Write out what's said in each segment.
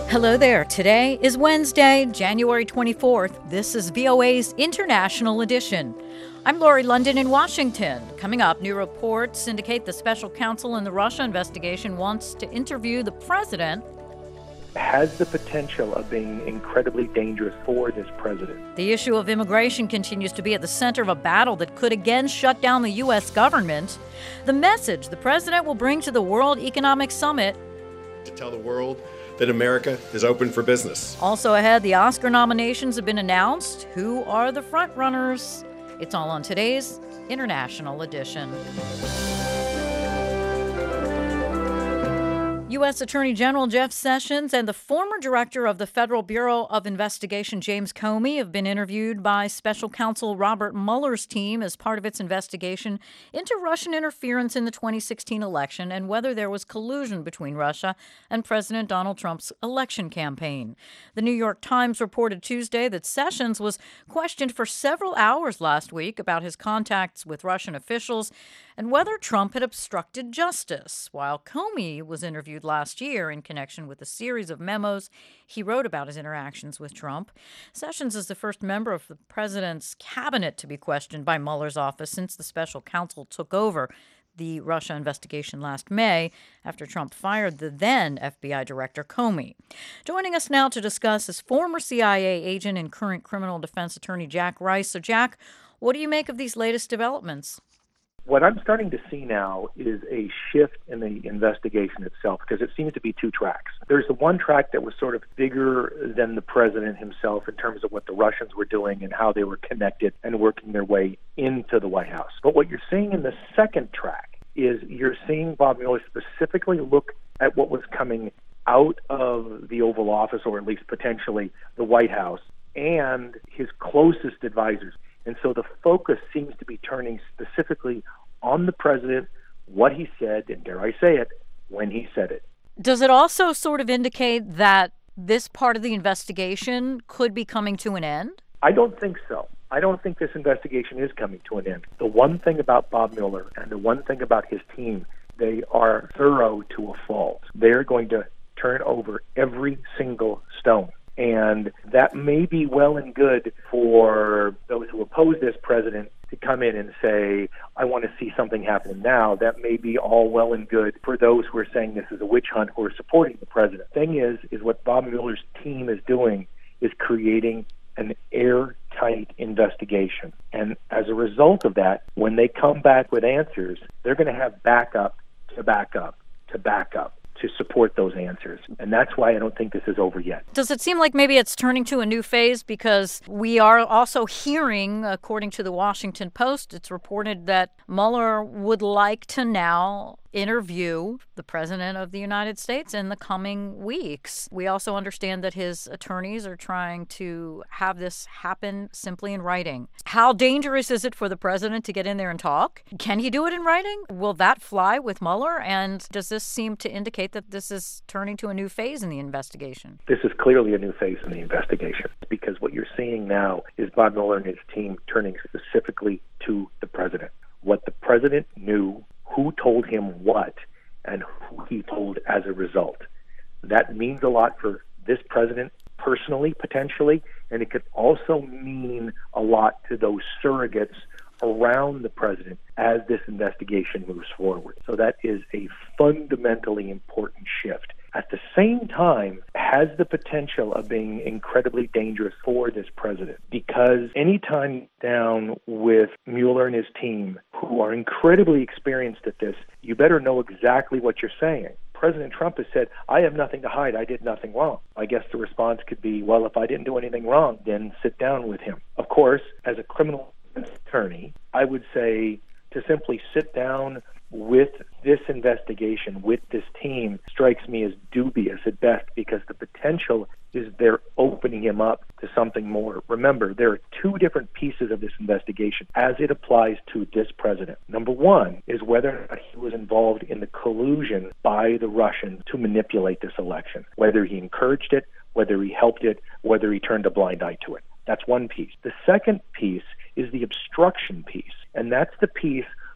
Hello there. Today is Wednesday, January 24th. This is VOA's International Edition. I'm Lori London in Washington. Coming up, new reports indicate the special counsel in the Russia investigation wants to interview the president. Has the potential of being incredibly dangerous for this president. The issue of immigration continues to be at the center of a battle that could again shut down the U.S. government. The message the president will bring to the World Economic Summit. To tell the world that America is open for business. Also ahead, the Oscar nominations have been announced. Who are the front runners? It's all on today's International Edition. U.S. Attorney General Jeff Sessions and the former director of the Federal Bureau of Investigation, James Comey, have been interviewed by special counsel Robert Mueller's team as part of its investigation into Russian interference in the 2016 election and whether there was collusion between Russia and President Donald Trump's election campaign. The New York Times reported Tuesday that Sessions was questioned for several hours last week about his contacts with Russian officials and whether Trump had obstructed justice, while Comey was interviewed last year in connection with a series of memos he wrote about his interactions with Trump. Sessions is the first member of the president's cabinet to be questioned by Mueller's office since the special counsel took over the Russia investigation last May after Trump fired the then FBI director Comey. Joining us now to discuss is former CIA agent and current criminal defense attorney Jack Rice. So, Jack, what do you make of these latest developments? What I'm starting to see now is a shift in the investigation itself, because it seems to be two tracks. There's the one track that was sort of bigger than the president himself in terms of what the Russians were doing and how they were connected and working their way into the White House. But what you're seeing in the second track is you're seeing Bob Mueller specifically look at what was coming out of the Oval Office, or at least potentially the White House, and his closest advisors. And so the focus seems to be turning specifically on the president, what he said, and dare I say it, when he said it. Does it also sort of indicate that this part of the investigation could be coming to an end? I don't think so. I don't think this investigation is coming to an end. The one thing about Bob Mueller and the one thing about his team, they are thorough to a fault. They're going to turn over every single stone. And that may be well and good for those who oppose this president to come in and say, I want to see something happen now. That may be all well and good for those who are saying this is a witch hunt who are supporting the president. The thing is what Bob Mueller's team is doing is creating an airtight investigation. And as a result of that, when they come back with answers, they're going to have backup to backup to backup to support those answers. And that's why I don't think this is over yet. Does it seem like maybe it's turning to a new phase? Because we are also hearing, according to the Washington Post, it's reported that Mueller would like to now interview the President of the United States in the coming weeks. We also understand that his attorneys are trying to have this happen simply in writing. How dangerous is it for the president to get in there and talk? Can he do it in writing? Will that fly with Mueller? And does this seem to indicate that this is turning to a new phase in the investigation? This is clearly a new phase in the investigation, because what you're seeing now is Bob Mueller and his team turning specifically to the president. What the president knew, who told him what, and who he told as a result. That means a lot for this president personally, potentially, and it could also mean a lot to those surrogates around the president as this investigation moves forward. So that is a fundamentally important shift. At the same time, has the potential of being incredibly dangerous for this president, because anytime down with Mueller and his team, who are incredibly experienced at this, you better know exactly what you're saying. President Trump has said, I have nothing to hide. I did nothing wrong. I guess the response could be, well, if I didn't do anything wrong, then sit down with him. Of course, as a criminal attorney, I would say to simply sit down with this investigation, with this team, strikes me as dubious at best, because the potential is they're opening him up to something more. Remember, there are two different pieces of this investigation as it applies to this president. Number one is whether or not he was involved in the collusion by the Russians to manipulate this election, whether he encouraged it, whether he helped it, whether he turned a blind eye to it. That's one piece. The second piece is the obstruction piece, and that's the piece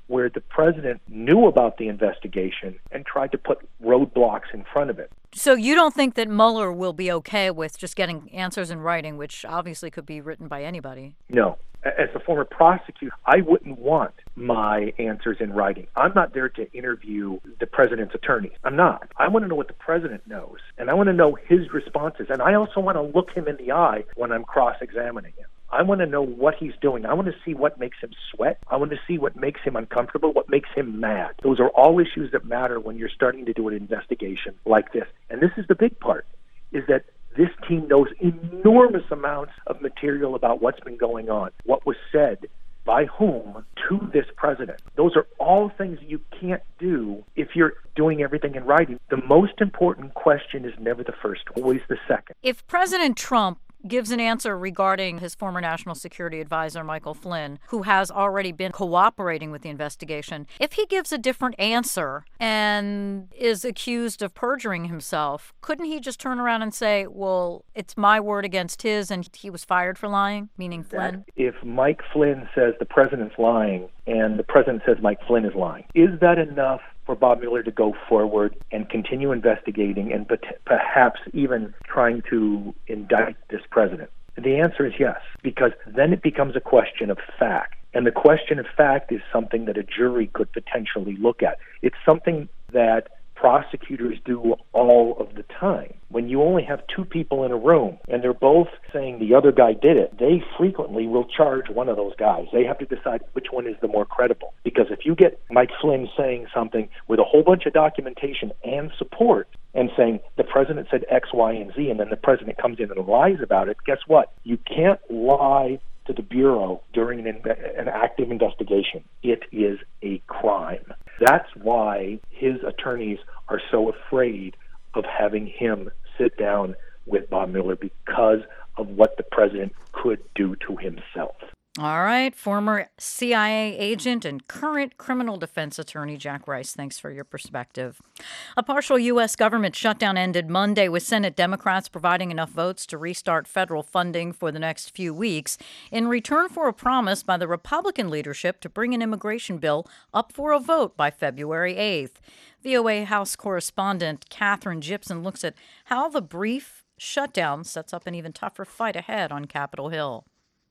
where the president knew about the investigation and tried to put roadblocks in front of it. So you don't think that Mueller will be okay with just getting answers in writing, which obviously could be written by anybody? No. As a former prosecutor, I wouldn't want my answers in writing. I'm not there to interview the president's attorneys. I'm not. I want to know what the president knows, and I want to know his responses. And I also want to look him in the eye when I'm cross-examining him. I want to know what he's doing. I want to see what makes him sweat. I want to see what makes him uncomfortable, what makes him mad. Those are all issues that matter when you're starting to do an investigation like this. And this is the big part, is that this team knows enormous amounts of material about what's been going on, what was said, by whom, to this president. Those are all things you can't do if you're doing everything in writing. The most important question is never the first, always the second. If President Trump gives an answer regarding his former national security advisor, Michael Flynn, who has already been cooperating with the investigation, if he gives a different answer and is accused of perjuring himself, couldn't he just turn around and say, well, it's my word against his and he was fired for lying, meaning Flynn? If Mike Flynn says the president's lying and the president says Mike Flynn is lying, is that enough for Bob Mueller to go forward and continue investigating and perhaps even trying to indict this president? The answer is yes, because then it becomes a question of fact. And the question of fact is something that a jury could potentially look at. It's something that prosecutors do all of the time. When you only have two people in a room and they're both saying the other guy did it, they frequently will charge one of those guys. They have to decide which one is the more credible. Because if you get Mike Flynn saying something with a whole bunch of documentation and support and saying the president said X, Y, and Z, and then the president comes in and lies about it, guess what? You can't lie to the Bureau during an active investigation. It is a crime. That's why his attorneys are so afraid of having him sit down with Bob Mueller because of what the president could do to himself. All right. Former CIA agent and current criminal defense attorney Jack Rice, thanks for your perspective. A partial U.S. government shutdown ended Monday with Senate Democrats providing enough votes to restart federal funding for the next few weeks in return for a promise by the Republican leadership to bring an immigration bill up for a vote by February 8th. VOA House correspondent Katherine Gypson looks at how the brief shutdown sets up an even tougher fight ahead on Capitol Hill.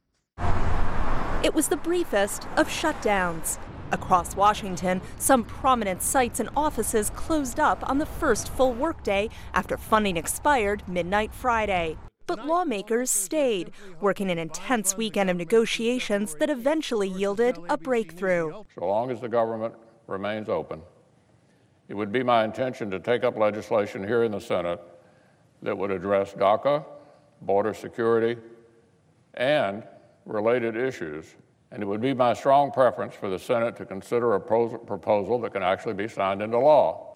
It was the briefest of shutdowns. Across Washington, some prominent sites and offices closed up on the first full workday after funding expired midnight Friday. But lawmakers stayed, working an intense weekend of negotiations that eventually yielded a breakthrough. So long as the government remains open, it would be my intention to take up legislation here in the Senate that would address DACA, border security, and related issues, and it would be my strong preference for the Senate to consider a proposal that can actually be signed into law.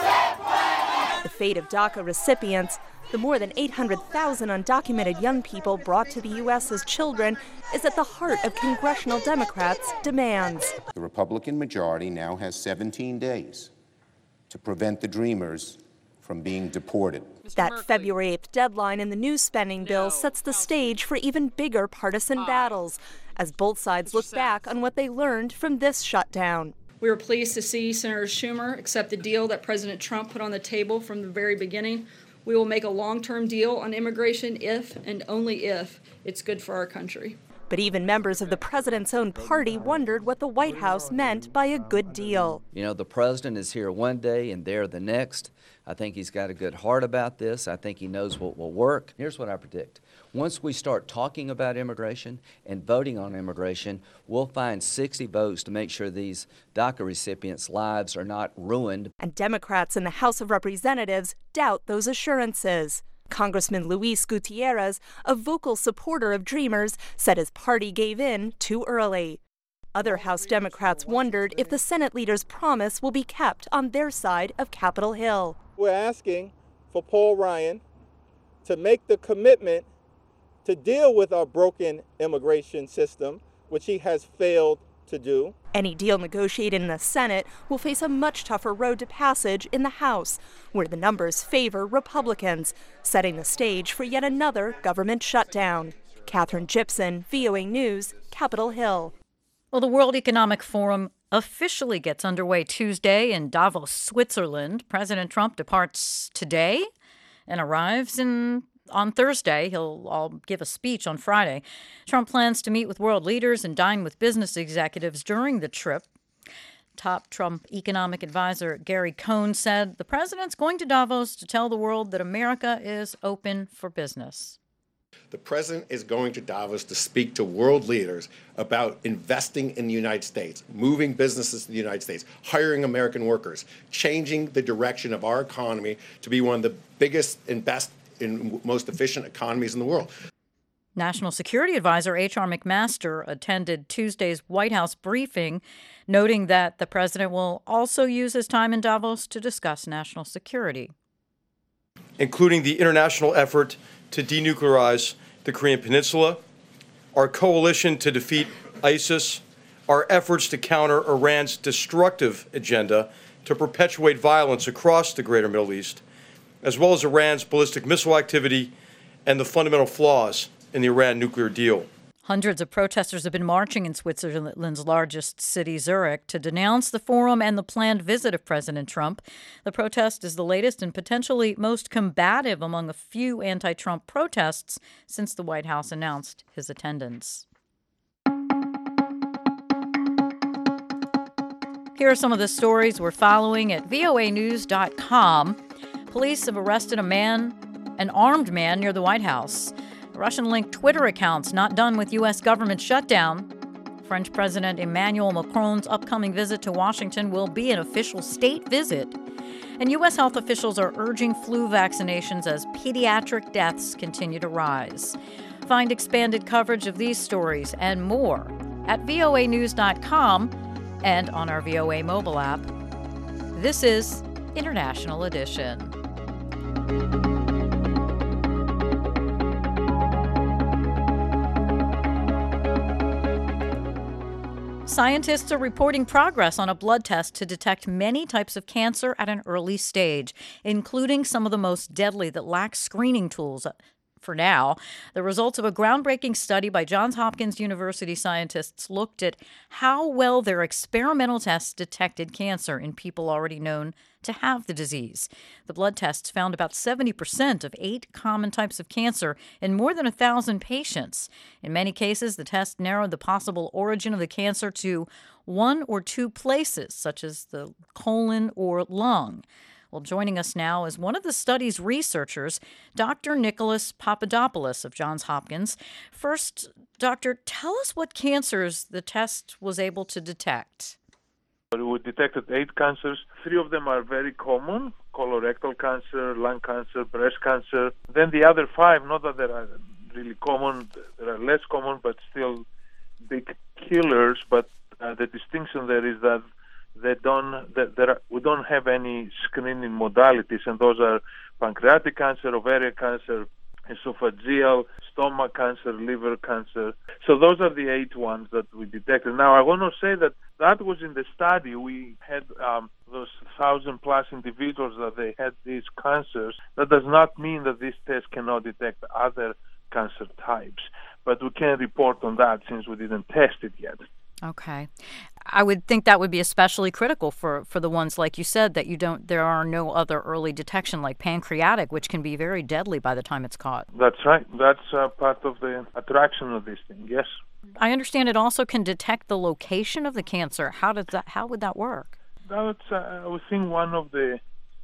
The fate of DACA recipients, the more than 800,000 undocumented young people brought to the U.S. as children, is at the heart of congressional Democrats' demands. The Republican majority now has 17 days to prevent the Dreamers from being deported. That February 8th deadline in the new spending bill sets the stage for even bigger partisan battles, as both sides look back on what they learned from this shutdown. We were pleased to see Senator Schumer accept the deal that President Trump put on the table from the very beginning. We will make a long-term deal on immigration if and only if it's good for our country. But even members of the president's own party wondered what the White House meant by a good deal. You know, the president is here one day and there the next. I think he's got a good heart about this. I think he knows what will work. Here's what I predict. Once we start talking about immigration and voting on immigration, we'll find 60 votes to make sure these DACA recipients' lives are not ruined. And Democrats in the House of Representatives doubt those assurances. Congressman Luis Gutierrez, a vocal supporter of Dreamers, said his party gave in too early. Other House Democrats wondered if the Senate leader's promise will be kept on their side of Capitol Hill. We're asking for Paul Ryan to make the commitment to deal with our broken immigration system, which he has failed to do. Any deal negotiated in the Senate will face a much tougher road to passage in the House, where the numbers favor Republicans, setting the stage for yet another government shutdown. Katherine Gypson, VOA News, Capitol Hill. Well, the World Economic Forum officially gets underway Tuesday in Davos, Switzerland. President Trump departs today and arrives on Thursday. I'll give a speech on Friday. Trump plans to meet with world leaders and dine with business executives during the trip. Top Trump economic advisor Gary Cohn said the president's going to Davos to tell the world that America is open for business. The president is going to Davos to speak to world leaders about investing in the United States, moving businesses to the United States, hiring American workers, changing the direction of our economy to be one of the biggest and best and most efficient economies in the world. National Security Advisor H.R. McMaster attended Tuesday's White House briefing, noting that the president will also use his time in Davos to discuss national security, including the international effort to denuclearize the Korean Peninsula, our coalition to defeat ISIS, our efforts to counter Iran's destructive agenda to perpetuate violence across the greater Middle East, as well as Iran's ballistic missile activity and the fundamental flaws in the Iran nuclear deal. Hundreds of protesters have been marching in Switzerland's largest city, Zurich, to denounce the forum and the planned visit of President Trump. The protest is the latest and potentially most combative among a few anti-Trump protests since the White House announced his attendance. Here are some of the stories we're following at voanews.com. Police have arrested an armed man near the White House. Russian-linked Twitter accounts not done with U.S. government shutdown. French President Emmanuel Macron's upcoming visit to Washington will be an official state visit. And U.S. health officials are urging flu vaccinations as pediatric deaths continue to rise. Find expanded coverage of these stories and more at voanews.com and on our VOA mobile app. This is International Edition. Scientists are reporting progress on a blood test to detect many types of cancer at an early stage, including some of the most deadly that lack screening tools. For now, the results of a groundbreaking study by Johns Hopkins University scientists looked at how well their experimental tests detected cancer in people already known to have the disease. The blood tests found about 70% of 8 common types of cancer in more than 1,000 patients. In many cases, the test narrowed the possible origin of the cancer to 1 or 2 places, such as the colon or lung. Well, joining us now is one of the study's researchers, Dr. Nicholas Papadopoulos of Johns Hopkins. First, doctor, tell us what cancers the test was able to detect. We detected 8 cancers. 3 of them are very common: colorectal cancer, lung cancer, breast cancer. Then the other 5, not that they are really common, they are less common, but still big killers. But the distinction there is that we don't have any screening modalities, and those are pancreatic cancer, ovarian cancer, esophageal, stomach cancer, liver cancer. So those are the 8 ones that we detected. Now, I want to say that was in the study. We had those 1,000+ individuals that they had these cancers. That does not mean that this test cannot detect other cancer types, but we can't report on that since we didn't test it yet. Okay. I would think that would be especially critical for the ones, like you said, that there are no other early detection like pancreatic, which can be very deadly by the time it's caught. That's right. That's part of the attraction of this thing, yes. I understand it also can detect the location of the cancer. How would that work? That's, I would think, one of the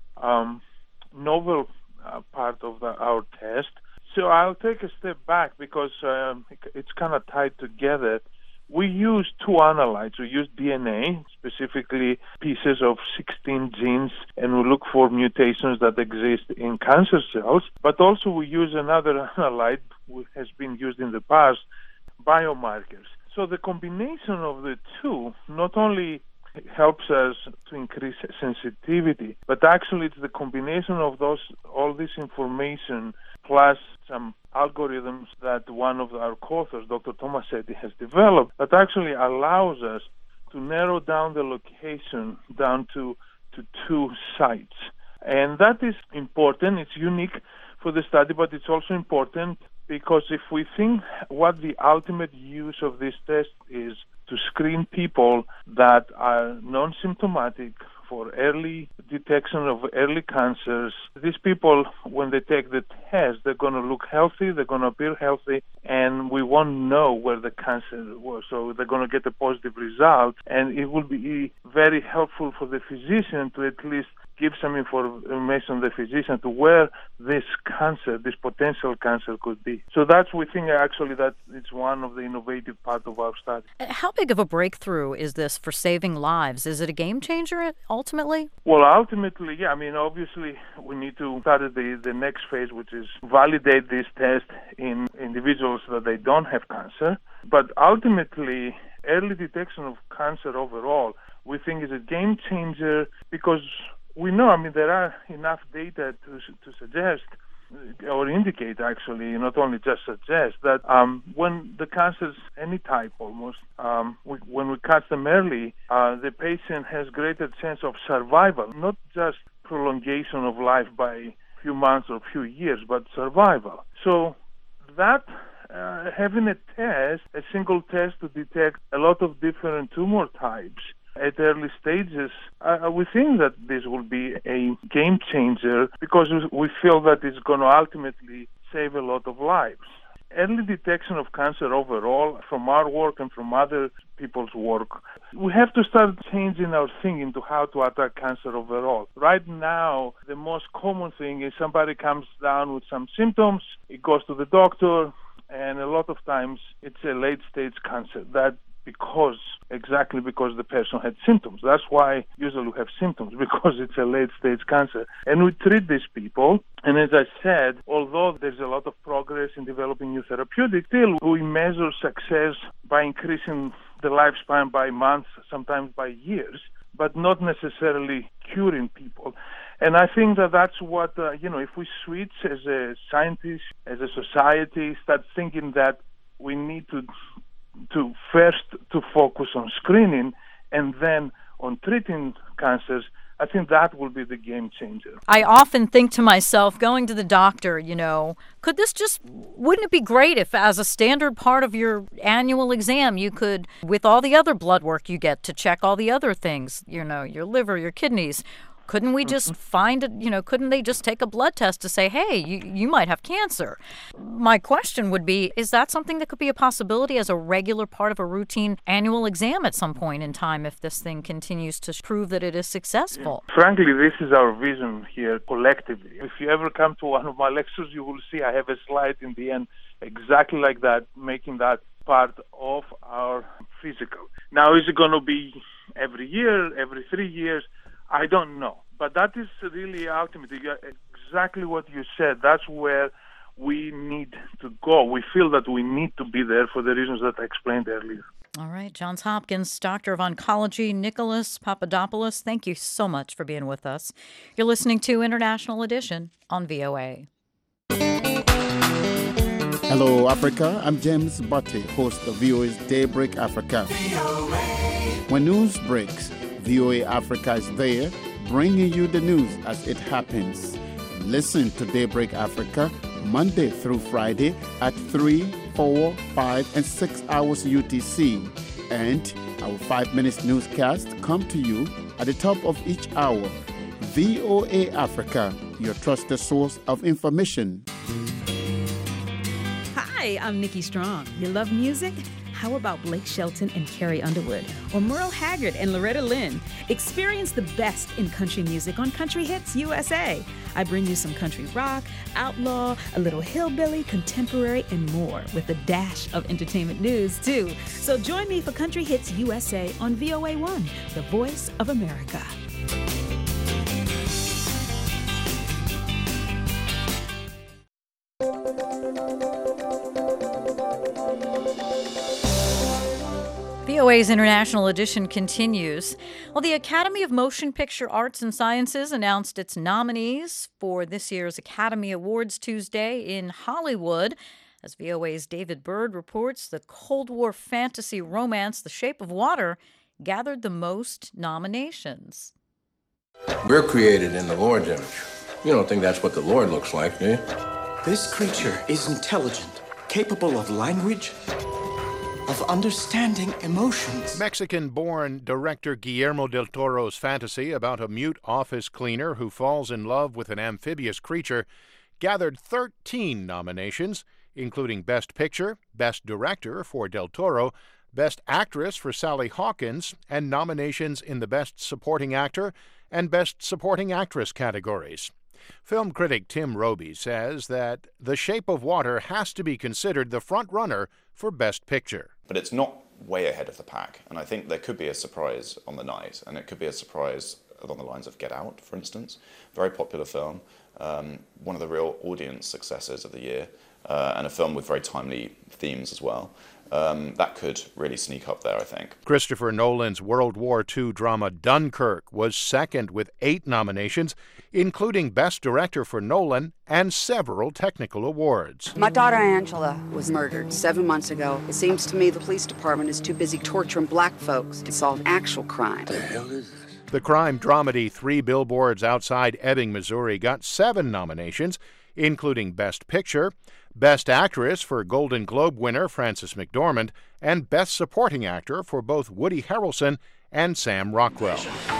novel part of our test. So I'll take a step back because it's kind of tied together. We use 2 analytes. We use DNA, specifically pieces of 16 genes, and we look for mutations that exist in cancer cells. But also we use another analyte, which has been used in the past, biomarkers. So the combination of the 2 not only helps us to increase sensitivity, but actually it's the combination of all this information plus some algorithms that one of our co-authors, Dr. Tomasetti, has developed that actually allows us to narrow down the location down to 2 sites. And that is important. It's unique for the study, but it's also important because if we think what the ultimate use of this test is to screen people that are non-symptomatic for early detection of early cancers. These people, when they take the test, they're going to look healthy, they're going to appear healthy, and we won't know where the cancer was. So they're going to get a positive result, and it will be very helpful for the physician to at least give some information to the physician to where this cancer, this potential cancer could be. So we think actually that it's one of the innovative part of our study. How big of a breakthrough is this for saving lives? Is it a game changer ultimately? Well, ultimately, yeah. I mean, obviously, we need to start at the next phase, which is validate this test in individuals that they don't have cancer. But ultimately, early detection of cancer overall, we think is a game changer because we know, I mean, there are enough data to suggest or indicate, actually, not only just suggest, that when the cancers, any type almost, when we catch them early, the patient has greater chance of survival, not just prolongation of life by a few months or a few years, but survival. So that having a test, a single test to detect a lot of different tumor types at early stages, we think that this will be a game changer because we feel that it's going to ultimately save a lot of lives. Early detection of cancer overall, from our work and from other people's work, we have to start changing our thinking to how to attack cancer overall. Right now, the most common thing is somebody comes down with some symptoms, it goes to the doctor, and a lot of times it's a late-stage cancer. Exactly because the person had symptoms. That's why usually we have symptoms, because it's a late-stage cancer. And we treat these people, and as I said, although there's a lot of progress in developing new therapeutics, still we measure success by increasing the lifespan by months, sometimes by years, but not necessarily curing people. And I think that that's what, if we switch as a scientist, as a society, start thinking that we need to first to focus on screening and then on treating cancers, I think that will be the game changer. I often think to myself, going to the doctor, wouldn't it be great if as a standard part of your annual exam, you could, with all the other blood work you get to check all the other things, your liver, your kidneys, couldn't we just couldn't they just take a blood test to say, hey, you might have cancer? My question would be, is that something that could be a possibility as a regular part of a routine annual exam at some point in time if this thing continues to prove that it is successful? Frankly, this is our vision here collectively. If you ever come to one of my lectures, you will see I have a slide in the end exactly like that, making that part of our physical. Now, is it going to be every year, every 3 years? I don't know, but that is really ultimately exactly what you said. That's where we need to go. We feel that we need to be there for the reasons that I explained earlier. All right, Johns Hopkins Doctor of Oncology, Nicholas Papadopoulos, thank you so much for being with us. You're listening to International Edition on VOA. Hello, Africa. I'm James Butte, host of VOA's Daybreak Africa. VOA. When news breaks, VOA Africa is there, bringing you the news as it happens. Listen to Daybreak Africa Monday through Friday at 3, 4, 5, and 6 hours UTC. And our 5 minutes newscast come to you at the top of each hour. VOA Africa, your trusted source of information. Hi, I'm Nikki Strong. You love music? How about Blake Shelton and Carrie Underwood? Or Merle Haggard and Loretta Lynn? Experience the best in country music on Country Hits USA. I bring you some country rock, outlaw, a little hillbilly, contemporary, and more, with a dash of entertainment news, too. So join me for Country Hits USA on VOA1, the voice of America. VOA's International Edition continues. Well, the Academy of Motion Picture Arts and Sciences announced its nominees for this year's Academy Awards Tuesday in Hollywood. As VOA's David Byrd reports, the Cold War fantasy romance The Shape of Water gathered the most nominations. We're created in the Lord's image. You don't think that's what the Lord looks like, do you? This creature is intelligent, capable of language, of understanding emotions. Mexican-born director Guillermo del Toro's fantasy about a mute office cleaner who falls in love with an amphibious creature gathered 13 nominations, including Best Picture, Best Director for Del Toro, Best Actress for Sally Hawkins, and nominations in the Best Supporting Actor and Best Supporting Actress categories. Film critic Tim Robey says that The Shape of Water has to be considered the front-runner for Best Picture. But it's not way ahead of the pack, and I think there could be a surprise on the night, and it could be a surprise along the lines of Get Out, for instance. Very popular film, one of the real audience successes of the year, and a film with very timely themes as well. That could really sneak up there, I think. Christopher Nolan's World War II drama Dunkirk was second with 8 nominations, including Best Director for Nolan and several technical awards. My daughter Angela was murdered 7 months ago. It seems to me the police department is too busy torturing black folks to solve actual crime. What the hell is this? The crime dramedy 3 Billboards Outside Ebbing, Missouri got 7 nominations, including Best Picture, Best Actress for Golden Globe winner Frances McDormand, and Best Supporting Actor for both Woody Harrelson and Sam Rockwell.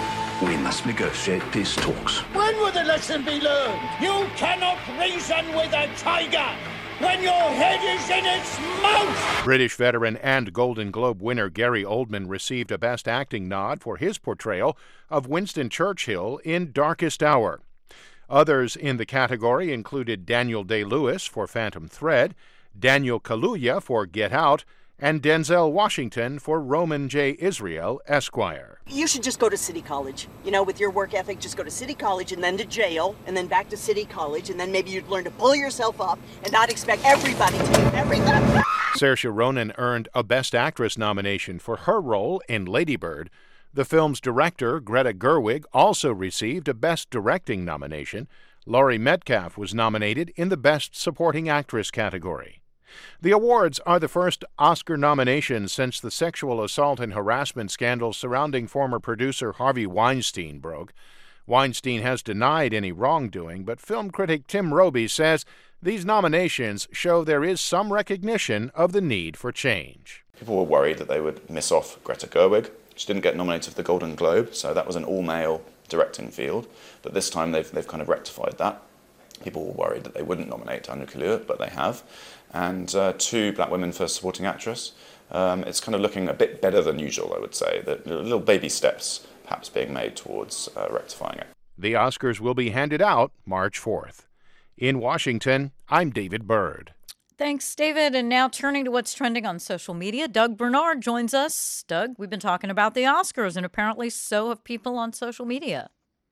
We must negotiate peace talks. When will the lesson be learned? You cannot reason with a tiger when your head is in its mouth! British veteran and Golden Globe winner Gary Oldman received a Best Acting nod for his portrayal of Winston Churchill in Darkest Hour. Others in the category included Daniel Day-Lewis for Phantom Thread, Daniel Kaluuya for Get Out, and Denzel Washington for Roman J. Israel, Esquire. You should just go to City College. You know, with your work ethic, just go to City College and then to jail, and then back to City College, and then maybe you'd learn to pull yourself up and not expect everybody to do everything. Saoirse Ronan earned a Best Actress nomination for her role in Lady Bird. The film's director, Greta Gerwig, also received a Best Directing nomination. Laurie Metcalf was nominated in the Best Supporting Actress category. The awards are the first Oscar nominations since the sexual assault and harassment scandal surrounding former producer Harvey Weinstein broke. Weinstein has denied any wrongdoing, but film critic Tim Robey says these nominations show there is some recognition of the need for change. People were worried that they would miss off Greta Gerwig. She didn't get nominated for the Golden Globe, so that was an all-male directing field. But this time they've kind of rectified that. People were worried that they wouldn't nominate Daniel Kaluuya, but they have. And 2 black women for supporting actress. It's kind of looking a bit better than usual, I would say. That little baby steps perhaps being made towards rectifying it. The Oscars will be handed out March 4th. In Washington, I'm David Byrd. Thanks, David. And now turning to what's trending on social media, Doug Bernard joins us. Doug, we've been talking about the Oscars, and apparently so have people on social media.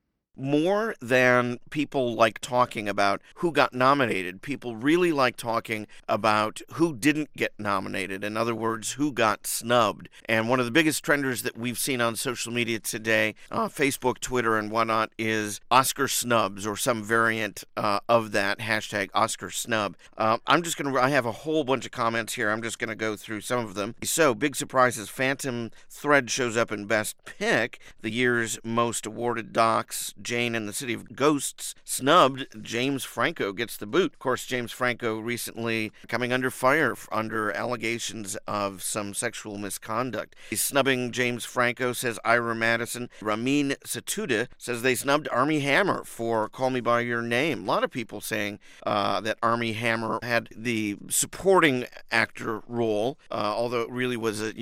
More than people like talking about who got nominated, people really like talking about who didn't get nominated. In other words, who got snubbed. And one of the biggest trenders that we've seen on social media today, Facebook, Twitter, and whatnot, is Oscar snubs or some variant of that, hashtag Oscar snub. I have a whole bunch of comments here. I'm just going to go through some of them. So, big surprises. Phantom Thread shows up in Best Pick, the year's most awarded docs. Jane and the City of Ghosts snubbed. James Franco gets the boot. Of course, James Franco recently coming under fire under allegations of some sexual misconduct. He's snubbing James Franco, says Ira Madison. Ramin Satuda says they snubbed Armie Hammer for Call Me By Your Name. A lot of people saying that Armie Hammer had the supporting actor role, although it really was a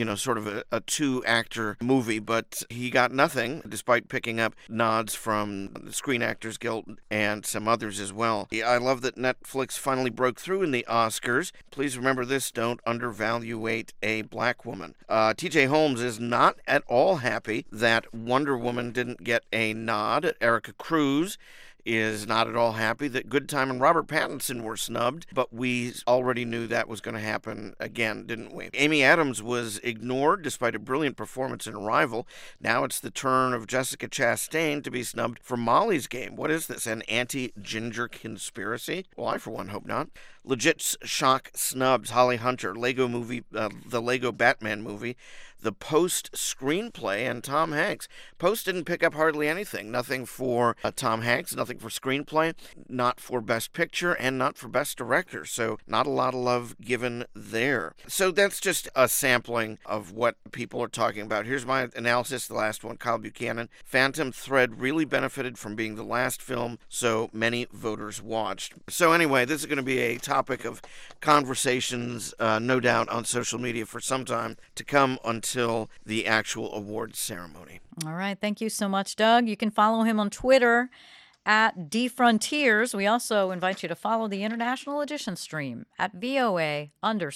2-actor movie, but he got nothing despite picking up nods from the Screen Actors Guild and some others as well. I love that Netflix finally broke through in the Oscars. Please remember this, don't undervaluate a black woman. TJ Holmes is not at all happy that Wonder Woman didn't get a nod. Erica Cruz is not at all happy that Good Time and Robert Pattinson were snubbed, but we already knew that was going to happen again, didn't we? Amy Adams was ignored despite a brilliant performance in Arrival. Now it's the turn of Jessica Chastain to be snubbed for Molly's Game. What is this, an anti-ginger conspiracy? Well, I for one hope not. Legit shock snubs. Holly Hunter, Lego movie, the Lego Batman movie. the Post screenplay and Tom Hanks. Post didn't pick up hardly anything. Nothing for Tom Hanks, nothing for screenplay, not for Best Picture, and not for Best Director. So not a lot of love given there. So that's just a sampling of what people are talking about. Here's my analysis, the last one, Kyle Buchanan. Phantom Thread really benefited from being the last film so many voters watched. So anyway, this is going to be a topic of conversations, no doubt, on social media for some time to come until the actual awards ceremony. All right. Thank you so much, Doug. You can follow him on Twitter at DFrontiers. We also invite you to follow the International Edition stream at VOA_IE.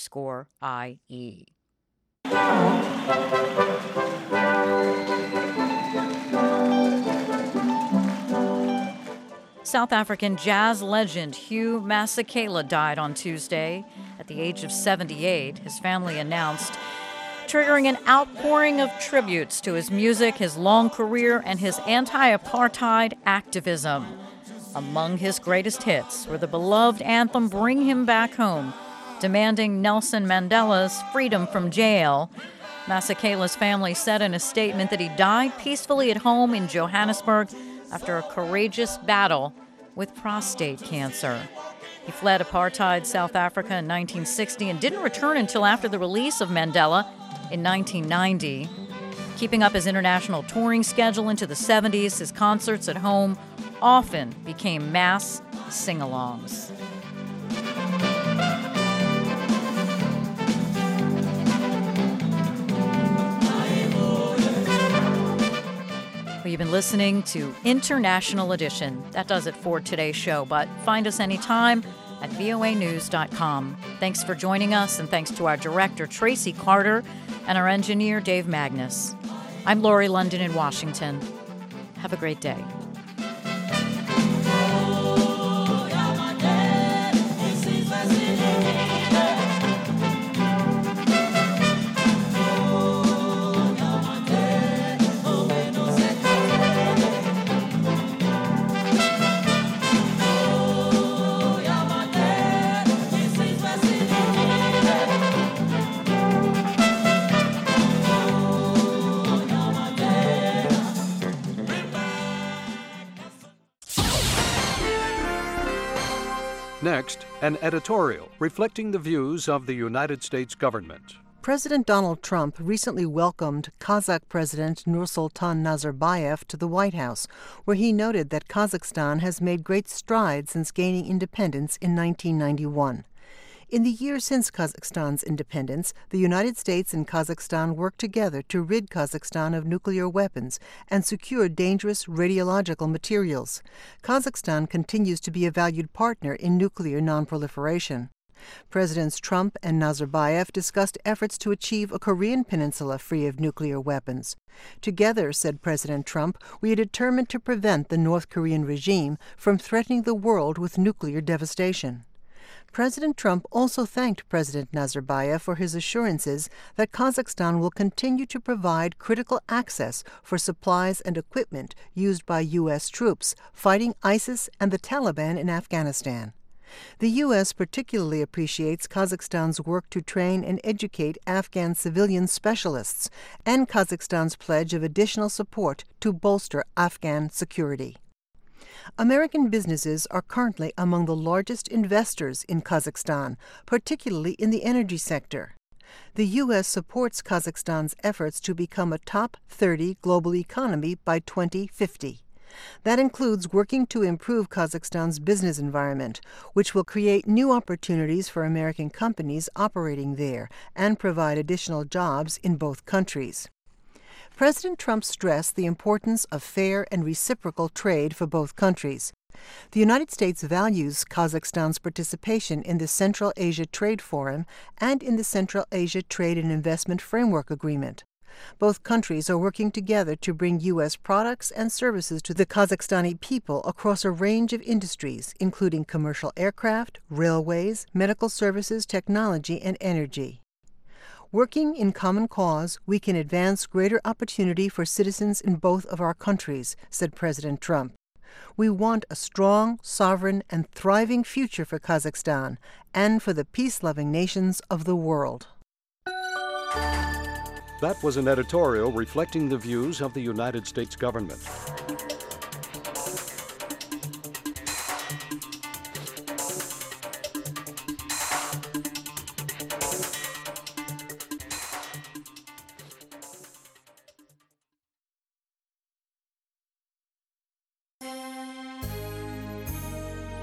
South African jazz legend Hugh Masekela died on Tuesday at the age of 78, his family announced, triggering an outpouring of tributes to his music, his long career, and his anti-apartheid activism. Among his greatest hits were the beloved anthem Bring Him Back Home, demanding Nelson Mandela's freedom from jail. Masekela's family said in a statement that he died peacefully at home in Johannesburg after a courageous battle with prostate cancer. He fled apartheid South Africa in 1960 and didn't return until after the release of Mandela in 1990. Keeping up his international touring schedule into the 70s, his concerts at home often became mass sing-alongs. You've been listening to International Edition. That does it for today's show, but find us anytime at voanews.com. Thanks for joining us, and thanks to our director, Tracy Carter, and our engineer, Dave Magnus. I'm Lori London in Washington. Have a great day. Next, an editorial reflecting the views of the United States government. President Donald Trump recently welcomed Kazakh President Nursultan Nazarbayev to the White House, where he noted that Kazakhstan has made great strides since gaining independence in 1991. In the years since Kazakhstan's independence, the United States and Kazakhstan worked together to rid Kazakhstan of nuclear weapons and secure dangerous radiological materials. Kazakhstan continues to be a valued partner in nuclear nonproliferation. Presidents Trump and Nazarbayev discussed efforts to achieve a Korean peninsula free of nuclear weapons. Together, said President Trump, we are determined to prevent the North Korean regime from threatening the world with nuclear devastation. President Trump also thanked President Nazarbayev for his assurances that Kazakhstan will continue to provide critical access for supplies and equipment used by U.S. troops fighting ISIS and the Taliban in Afghanistan. The U.S. particularly appreciates Kazakhstan's work to train and educate Afghan civilian specialists and Kazakhstan's pledge of additional support to bolster Afghan security. American businesses are currently among the largest investors in Kazakhstan, particularly in the energy sector. The U.S. supports Kazakhstan's efforts to become a top 30 global economy by 2050. That includes working to improve Kazakhstan's business environment, which will create new opportunities for American companies operating there and provide additional jobs in both countries. President Trump stressed the importance of fair and reciprocal trade for both countries. The United States values Kazakhstan's participation in the Central Asia Trade Forum and in the Central Asia Trade and Investment Framework Agreement. Both countries are working together to bring U.S. products and services to the Kazakhstani people across a range of industries, including commercial aircraft, railways, medical services, technology, and energy. Working in common cause, we can advance greater opportunity for citizens in both of our countries, said President Trump. We want a strong, sovereign, and thriving future for Kazakhstan and for the peace-loving nations of the world. That was an editorial reflecting the views of the United States government.